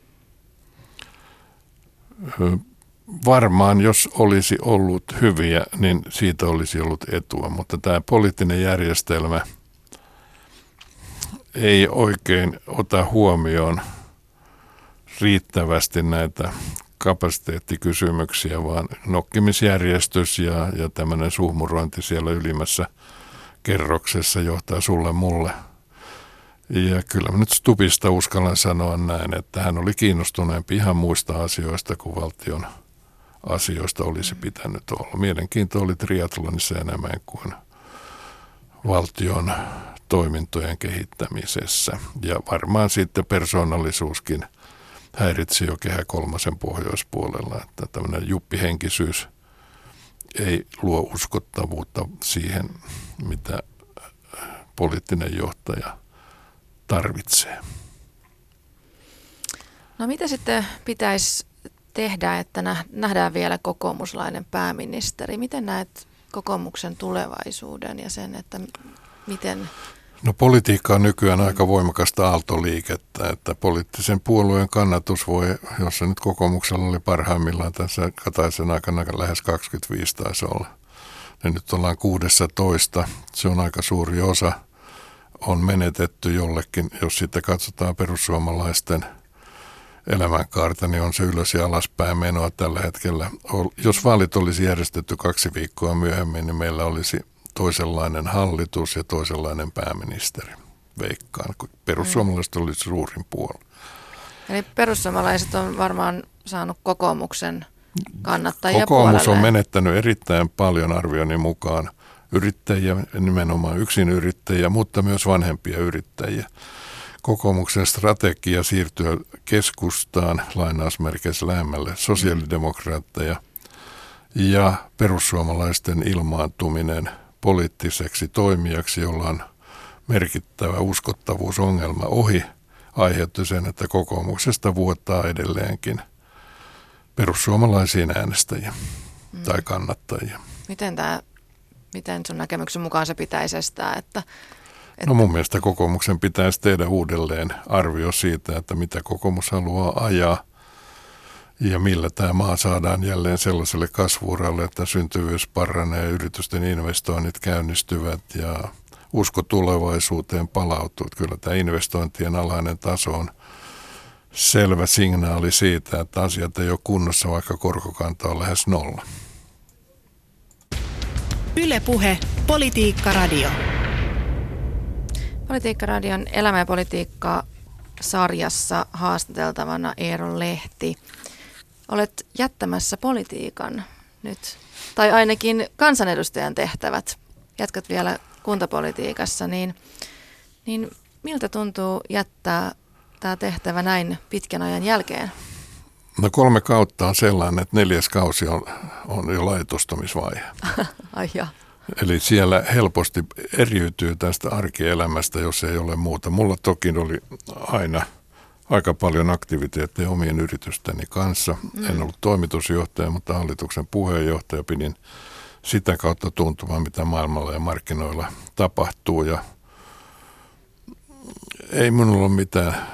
Varmaan, jos olisi ollut hyviä, niin siitä olisi ollut etua, mutta tämä poliittinen järjestelmä ei oikein ota huomioon riittävästi näitä kapasiteettikysymyksiä, vaan nokkimisjärjestys ja tämmöinen suhmurointi siellä ylimmässä kerroksessa johtaa sulle mulle. Ja kyllä mä nyt Stubbista uskallan sanoa näin, että hän oli kiinnostuneempi ihan muista asioista kuin valtion asioista olisi pitänyt olla. Mielenkiinto oli triathlonissa enemmän kuin valtion toimintojen kehittämisessä. Ja varmaan sitten persoonallisuuskin häiritsi jo Kehä kolmosen pohjoispuolella, että tämmöinen juppihenkisyys ei luo uskottavuutta siihen, mitä poliittinen johtaja tarvitsee. No mitä sitten pitäisi tehdä, että nähdään vielä kokoomuslainen pääministeri? Miten näet kokoomuksen tulevaisuuden ja sen, että miten... No politiikka on nykyään aika voimakasta aaltoliikettä, että poliittisen puolueen kannatus voi, jos se nyt kokoomuksella oli parhaimmillaan tässä Kataisen aikana lähes 25 taisi olla, niin nyt ollaan 16, se on aika suuri osa, on menetetty jollekin, jos sitten katsotaan perussuomalaisten elämänkaarta, niin on se ylös- ja alaspäin menoa tällä hetkellä. Jos vaalit olisi järjestetty 2 viikkoa myöhemmin, niin meillä olisi toisenlainen hallitus ja toisenlainen pääministeri, veikkaan. Perussuomalaiset olisi suurin puolue. Eli perussuomalaiset on varmaan saanut kokoomuksen kannattajia Kokoomus puolelleen. on menettänyt erittäin paljon arvioni mukaan yrittäjiä, nimenomaan yksinyrittäjiä, mutta myös vanhempia yrittäjiä. Kokoomuksen strategia siirtyä keskustaan lainausmerkeissä lähemmälle sosiaalidemokraatteja ja perussuomalaisten ilmaantuminen poliittiseksi toimijaksi, jolla on merkittävä uskottavuusongelma ohi, aiheutti sen, että kokoomuksesta vuottaa edelleenkin perussuomalaisiin äänestäjiä. tai kannattajia. Miten sun näkemyksen mukaan se pitäisi estää? No mun mielestä kokoomuksen pitäisi tehdä uudelleen arvio siitä, että mitä kokoomus haluaa ajaa ja millä tämä maa saadaan jälleen sellaiselle kasvu-uralle, että syntyvyys paranee, yritysten investoinnit käynnistyvät ja usko tulevaisuuteen palautuu. Kyllä tämä investointien alhainen taso on selvä signaali siitä, että asiat ei ole kunnossa, vaikka korkokanta on lähes nolla. Yle Puhe, Politiikka Radio. Politiikka Radion Elämä ja politiikka -sarjassa haastateltavana Eero Lehti. Olet jättämässä politiikan nyt, tai ainakin kansanedustajan tehtävät. Jatkat vielä kuntapolitiikassa, niin miltä tuntuu jättää tämä tehtävä näin pitkän ajan jälkeen? No 3 kautta on sellainen, että 4. kausi on jo laitostumisvaihe. Ai ja. Eli siellä helposti eriytyy tästä arkielämästä, jos ei ole muuta. Mulla toki oli aina aika paljon aktiviteetteja omien yritysteni kanssa. En ollut toimitusjohtaja, mutta hallituksen puheenjohtaja. Pidin sitä kautta tuntumaan, mitä maailmalla ja markkinoilla tapahtuu. Ja ei minulla ole mitään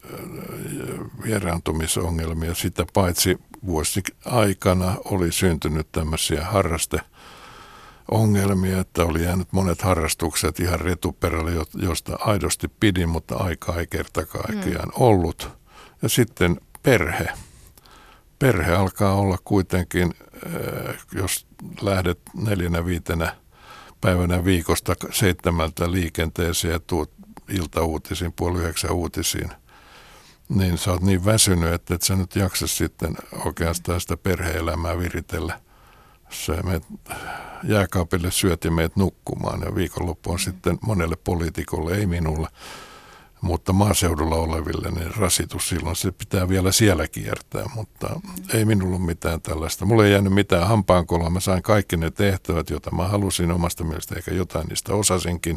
vieraantumisongelmia. Sitä paitsi vuosi aikana oli syntynyt tämmöisiä harrasteongelmia, että oli jäänyt monet harrastukset ihan retuperälle, josta aidosti pidin, mutta aikaa ei kerta kaikkiaan ollut. Ja sitten perhe. Perhe alkaa olla kuitenkin, jos lähdet 4-5 päivänä viikosta 7 liikenteeseen ja tuut iltauutisiin, 8:30 uutisiin, niin sä oot niin väsynyt, että et sä nyt jaksa sitten oikeastaan sitä perhe-elämää viritellä. Sä meet jääkaapille, syöt ja meet nukkumaan, ja viikonloppu on sitten monelle poliitikolle, ei minulle, mutta maaseudulla oleville, niin rasitus silloin, se pitää vielä siellä kiertää, mutta ei minulla ole mitään tällaista. Mulla ei jäänyt mitään hampaankoloa, mä sain kaikki ne tehtävät, joita mä halusin omasta mielestä, eikä jotain niistä osasinkin.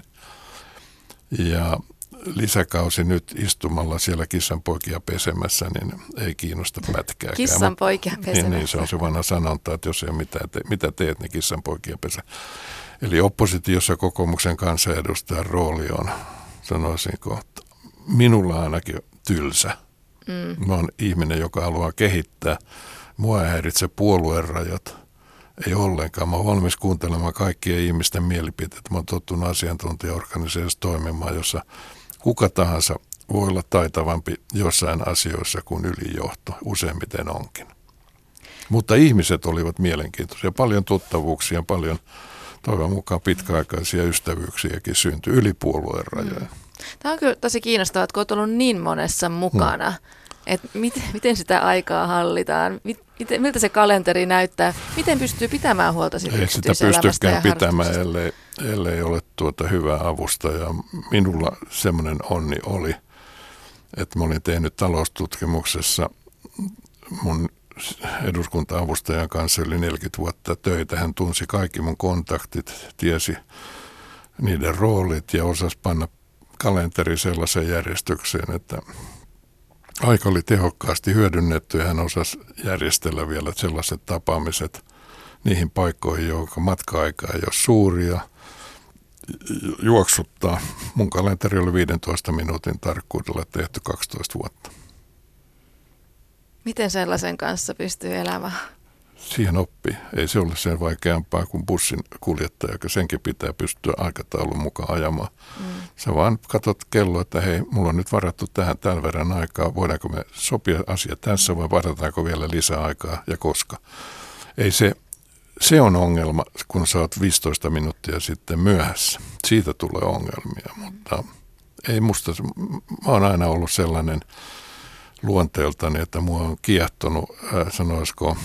Ja lisäkausi nyt istumalla siellä kissanpoikia pesemässä, niin ei kiinnosta pätkääkään. Kissanpoikia pesemässä. Niin, se on se vanha sanonta, että jos ei ole mitään, mitä teet, niin kissanpoikia pesä. Eli oppositiossa kokoomuksen kansanedustajan rooli on, sanoisinko, minulla ainakin tylsä. Mä oon ihminen, joka haluaa kehittää. Mua ei häiritse puolueen rajat. Ei ollenkaan. Mä oon valmis kuuntelemaan kaikkien ihmisten mielipiteet. Mä oon tottunut asiantuntijaorganisaatiossa toimimaan, jossa kuka tahansa voi olla taitavampi jossain asioissa kuin ylijohto. Useimmiten onkin. Mutta ihmiset olivat mielenkiintoisia. Paljon tuttavuuksia, paljon toivon mukaan pitkäaikaisia ystävyyksiäkin syntyi yli puolueen rajojen. Tämä on kyllä tosi kiinnostavaa, että kun olet ollut niin monessa mukana. Että miten sitä aikaa hallitaan? Miltä se kalenteri näyttää? Miten pystyy pitämään huolta siitä yksityiselämästä? Ei sitä pystykään pitämään, ellei ole hyvää avustajaa. Minulla semmoinen onni oli, että mä olin tehnyt taloustutkimuksessa mun eduskunta-avustajan kanssa yli 40 vuotta töitä. Hän tunsi kaikki mun kontaktit, tiesi niiden roolit ja osasi panna kalenteri sellaiseen järjestykseen, että aika oli tehokkaasti hyödynnetty ja hän osasi järjestellä vielä sellaiset tapaamiset niihin paikkoihin, jonka matka-aika ei ole suuri ja juoksuttaa. Mun kalenteri oli 15 minuutin tarkkuudella tehty 12 vuotta. Miten sellaisen kanssa pystyy elämään? Siihen oppii. Ei se ole sen vaikeampaa kuin bussin kuljettaja, joka senkin pitää pystyä aikataulun mukaan ajamaan. Sä vaan katsot kello, että hei, mulla on nyt varattu tähän tämän verran aikaa. Voidaanko me sopia asia tässä vai varataanko vielä lisää aikaa ja koska? Ei se on ongelma, kun sä oot 15 minuuttia sitten myöhässä. Siitä tulee ongelmia, mutta ei musta. Mä oon aina ollut sellainen luonteeltani, että mua on kiehtonut, sanoisiko,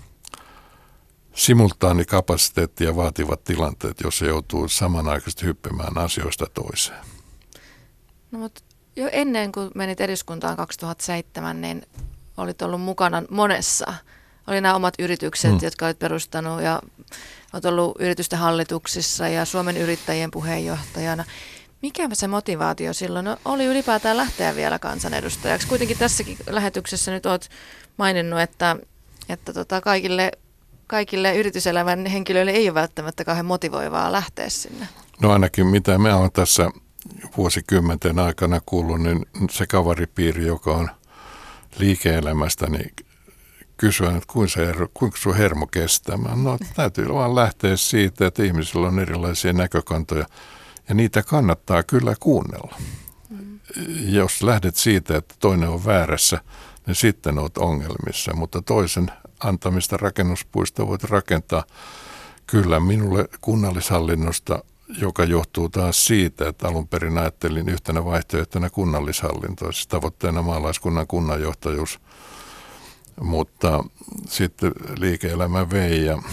simultaanikapasiteetti ja vaativat tilanteet, jossa joutuu samanaikaisesti hyppimään asioista toiseen. No, mutta jo ennen kuin menit eduskuntaan 2007, niin olit ollut mukana monessa. Oli nämä omat yritykset, jotka olit perustanut ja olet ollut yritysten hallituksissa ja Suomen yrittäjien puheenjohtajana. Mikä se motivaatio silloin oli ylipäätään lähteä vielä kansanedustajaksi? Kuitenkin tässäkin lähetyksessä nyt olet maininnut, että kaikille kaikille yrityselämän henkilöille ei ole välttämättä kauhean motivoivaa lähteä sinne. No ainakin mitä me on tässä vuosikymmenten aikana kuullut, niin se kavaripiiri, joka on liike-elämästä, niin kysyä, että kuinka sun hermo kestää. No täytyy vaan lähteä siitä, että ihmisillä on erilaisia näkökantoja ja niitä kannattaa kyllä kuunnella. Jos lähdet siitä, että toinen on väärässä, niin sitten olet ongelmissa, mutta toisen antamista rakennuspuista voit rakentaa. Kyllä minulle kunnallishallinnosta, joka johtuu taas siitä, että alun perin ajattelin yhtenä vaihtoehtona kunnallishallintoa, siis tavoitteena maalaiskunnan kunnanjohtajuus, mutta sitten liike-elämä vei ja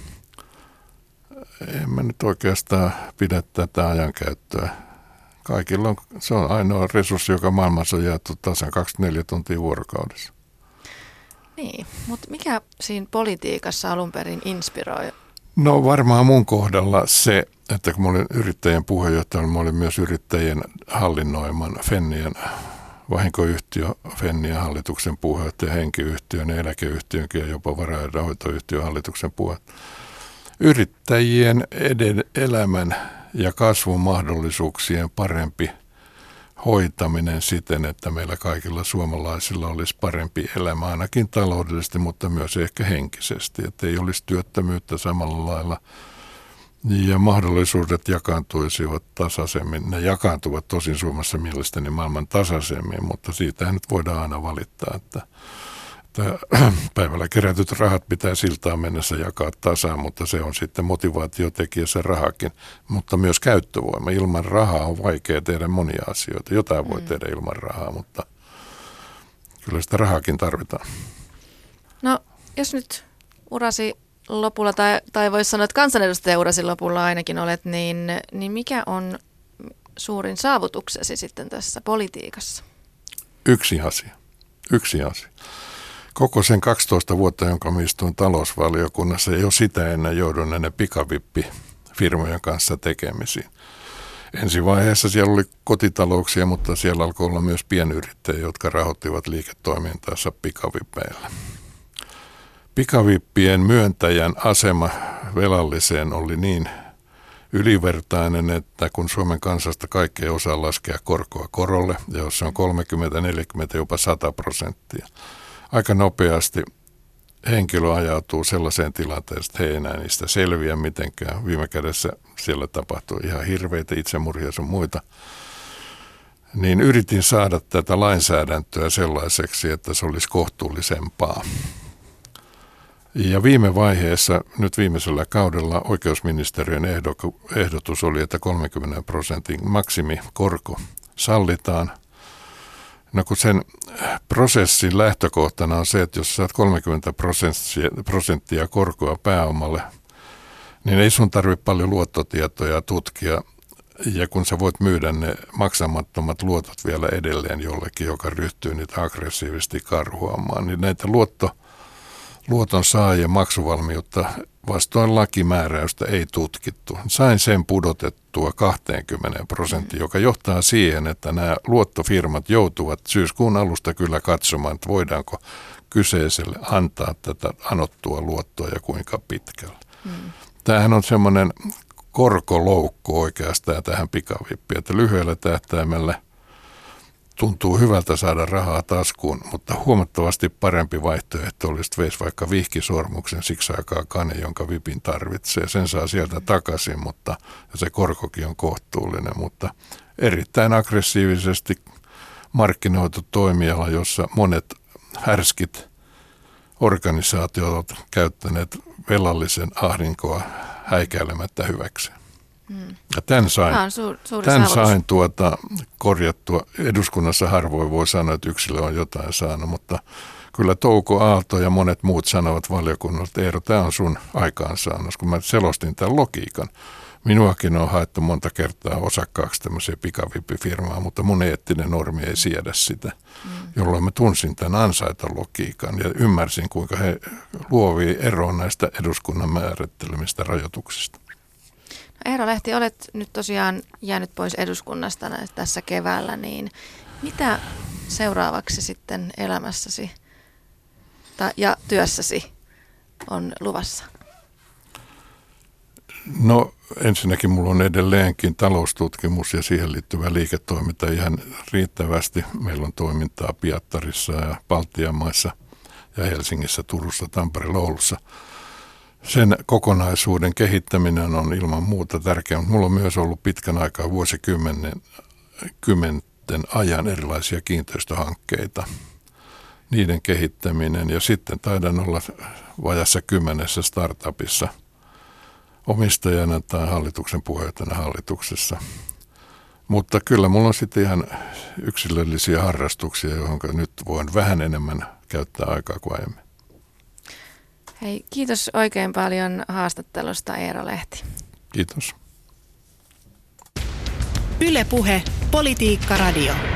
en mä nyt oikeastaan pidä tätä ajankäyttöä. Kaikilla on, se on ainoa resurssi, joka maailmassa on jaettu tasan 24 tuntia vuorokaudessa. Niin, mutta mikä siinä politiikassa alun perin inspiroi? No varmaan mun kohdalla se, että kun mä olin yrittäjien puheenjohtaja, mä olin myös yrittäjien hallinnoiman Fennian vahinkoyhtiö, Fennian hallituksen puheenjohtaja, henkiyhtiön, eläkeyhtiönkin ja jopa varainrahoitoyhtiön hallituksen puheenjohtaja. Yrittäjien elämän ja kasvun mahdollisuuksien parempi hoitaminen siten, että meillä kaikilla suomalaisilla olisi parempi elämä, ainakin taloudellisesti, mutta myös ehkä henkisesti, että ei olisi työttömyyttä samalla lailla ja mahdollisuudet jakaantuisivat tasaisemmin. Ne jakaantuvat tosin Suomessa mielestäni maailman tasaisemmin, mutta siitähän nyt voidaan aina valittaa, että päivällä kerätyt rahat pitää siltaan mennessä jakaa tasaan, mutta se on sitten motivaatiotekijä se rahakin, mutta myös käyttövoima. Ilman rahaa on vaikea tehdä monia asioita. Jotain voi tehdä ilman rahaa, mutta kyllä sitä rahaakin tarvitaan. No, jos nyt urasi lopulla, tai voisi sanoa, että kansanedustajan urasi lopulla ainakin olet, niin mikä on suurin saavutuksesi sitten tässä politiikassa? Yksi asia. Koko sen 12 vuotta, jonka mä istuin talousvaliokunnassa, jo sitä ennen joudun näiden pikavippifirmojen kanssa tekemisiin. Ensi vaiheessa siellä oli kotitalouksia, mutta siellä alkoi olla myös pienyrittäjiä, jotka rahoittivat liiketoimintaansa pikavipeillä. Pikavippien myöntäjän asema velalliseen oli niin ylivertainen, että kun Suomen kansasta kaikki ei osaa laskea korkoa korolle, ja jos se on 30, 40, jopa 100%, aika nopeasti henkilö ajautuu sellaiseen tilanteeseen, että he ei enää niistä selviä mitenkään. Viime kädessä siellä tapahtui ihan hirveitä itsemurhia sun muita. Niin yritin saada tätä lainsäädäntöä sellaiseksi, että se olisi kohtuullisempaa. Ja viime vaiheessa, nyt viimeisellä kaudella oikeusministeriön ehdotus oli, että 30% maksimikorko sallitaan. No kun sen prosessin lähtökohtana on se, että jos saat 30% korkoa pääomalle, niin ei sun tarvitse paljon luottotietoja tutkia. Ja kun sä voit myydä ne maksamattomat luotot vielä edelleen jollekin, joka ryhtyy niitä aggressiivisesti karhuamaan, niin näitä luoton saajien maksuvalmiutta vastoin lakimääräystä ei tutkittu. Sain sen pudotettua 20%, joka johtaa siihen, että nämä luottofirmat joutuvat syyskuun alusta kyllä katsomaan, että voidaanko kyseiselle antaa tätä anottua luottoa ja kuinka pitkällä. Tämähän on semmoinen korkoloukku oikeastaan tähän pikavippiin, että lyhyellä tähtäimellä tuntuu hyvältä saada rahaa taskuun, mutta huomattavasti parempi vaihtoehto olisi, että veisi vaikka vihkisormuksen siksi aikaa kane, jonka vipin tarvitsee. Sen saa sieltä takaisin, mutta ja se korkokin on kohtuullinen, mutta erittäin aggressiivisesti markkinoitu toimiala, jossa monet härskit organisaatiot ovat käyttäneet velallisen ahdinkoa häikäilemättä hyväkseen. Ja tämän sain korjattua. Eduskunnassa harvoin voi sanoa, että yksilö on jotain saanut, mutta kyllä Touko Aalto ja monet muut sanovat valiokunnalta, että Eero, tämä on sun aikaansaannos. Kun mä selostin tämän logiikan, minuakin on haettu monta kertaa osakkaaksi tämmöisiä pikavippifirmaa, mutta mun eettinen normi ei siedä sitä, jolloin mä tunsin tämän ansaitologiikan ja ymmärsin, kuinka he luovii eroon näistä eduskunnan määrittelemistä rajoituksista. Eero Lehti, olet nyt tosiaan jäänyt pois eduskunnasta tässä keväällä, niin mitä seuraavaksi sitten elämässäsi ja työssäsi on luvassa? No ensinnäkin mulla on edelleenkin taloustutkimus ja siihen liittyvä liiketoiminta ihan riittävästi. Meillä on toimintaa Piettarissa ja Baltian maissa ja Helsingissä, Turussa, Tampereella, Oulussa. Sen kokonaisuuden kehittäminen on ilman muuta tärkeää, mutta mulla on myös ollut pitkän aikaa vuosikymmenten ajan erilaisia kiinteistöhankkeita. Niiden kehittäminen ja sitten taidan olla vajassa 10 startupissa omistajana tai hallituksen puheenjohtajana hallituksessa. Mutta kyllä mulla on sitten ihan yksilöllisiä harrastuksia, johon nyt voin vähän enemmän käyttää aikaa kuin aiemmin. Hei, kiitos oikein paljon haastattelusta, Eero Lehti. Kiitos. Yle Puhe, Politiikka Radio.